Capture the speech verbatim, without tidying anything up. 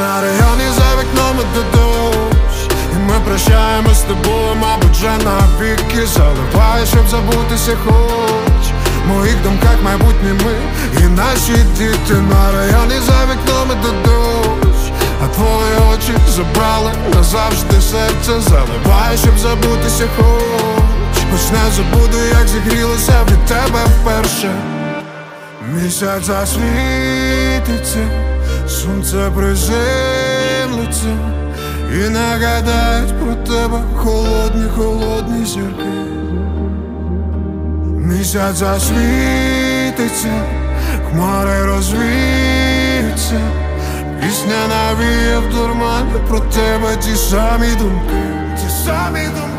на районі, за вікном іде дощ, і ми прощаємось з тобою, мабуть, вже навіки. Заливаю, щоб забутися хоч в моїх думках майбутні ми і наші діти. На районі, за вікном іде дощ, а твої очі забрали назавжди серце. Заливаю, щоб забутися хоч, хоч не забуду, як зігрілося від тебе вперше. Місяць засвітиться, сонце приземлиться, і нагадають про тебе холодні, холодні зірки. Місяць засвітиться, хмари розвіються, пісня навіє в дурмані про тебе ті самі думки, ті самі думки.